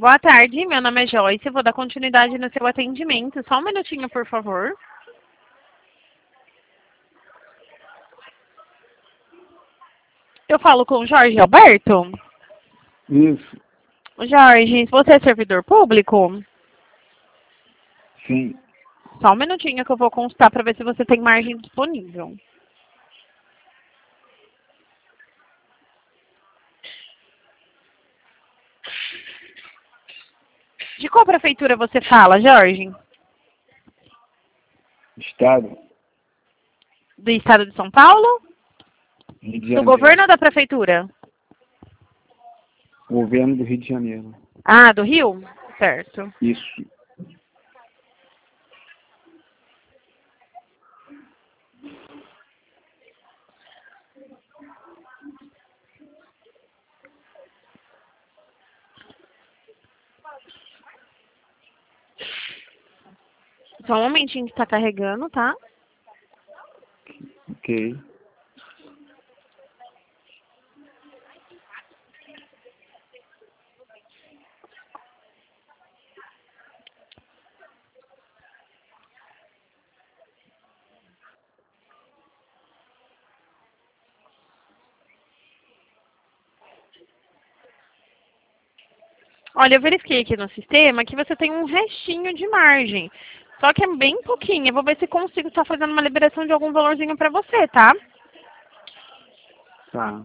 Boa tarde, meu nome é Joyce, eu vou dar continuidade no seu atendimento. Só um minutinho, por favor. Eu falo com o Jorge Alberto? Isso, Jorge, você é servidor público? sim. Só um minutinho que eu vou consultar para ver se você tem margem disponível. De qual prefeitura você fala, Jorge? Estado, Do estado de São Paulo? Rio de Do Janeiro. governo ou da prefeitura? Governo do Rio de Janeiro. Ah, do Rio? Certo. Isso. Só um momentinho que está carregando, tá? Ok. Olha, eu verifiquei aqui no sistema que você tem um restinho de margem. Só que é bem pouquinho. Eu vou ver se consigo estar fazendo uma liberação de algum valorzinho para você, tá? Tá.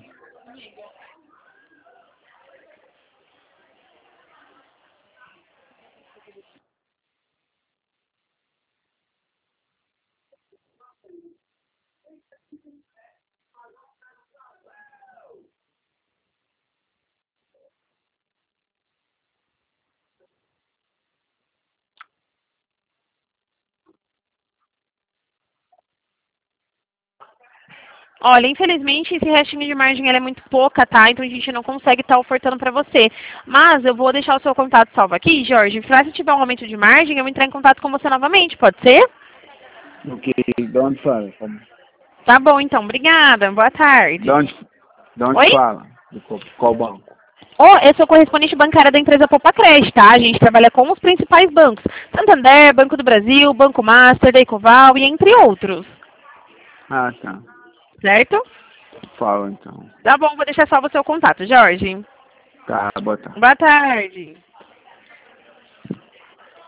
Olha, infelizmente esse restinho de margem ela é muito pouca, tá? Então a gente não consegue estar ofertando para você. Mas eu vou deixar o seu contato salvo aqui, Jorge. Se tiver um aumento de margem, eu vou entrar em contato com você novamente, pode ser? Ok. De onde fala? Tá bom, então. Obrigada. Boa tarde. De onde Oi? fala? De qual banco? Eu sou correspondente bancária da empresa Popacred, tá? A gente trabalha com os principais bancos. Santander, Banco do Brasil, Banco Master, Deicoval e entre outros. Ah, tá. Certo? Fala então. Tá bom, vou deixar salvo o seu contato, Jorge. Tá, boa tarde. Boa tarde.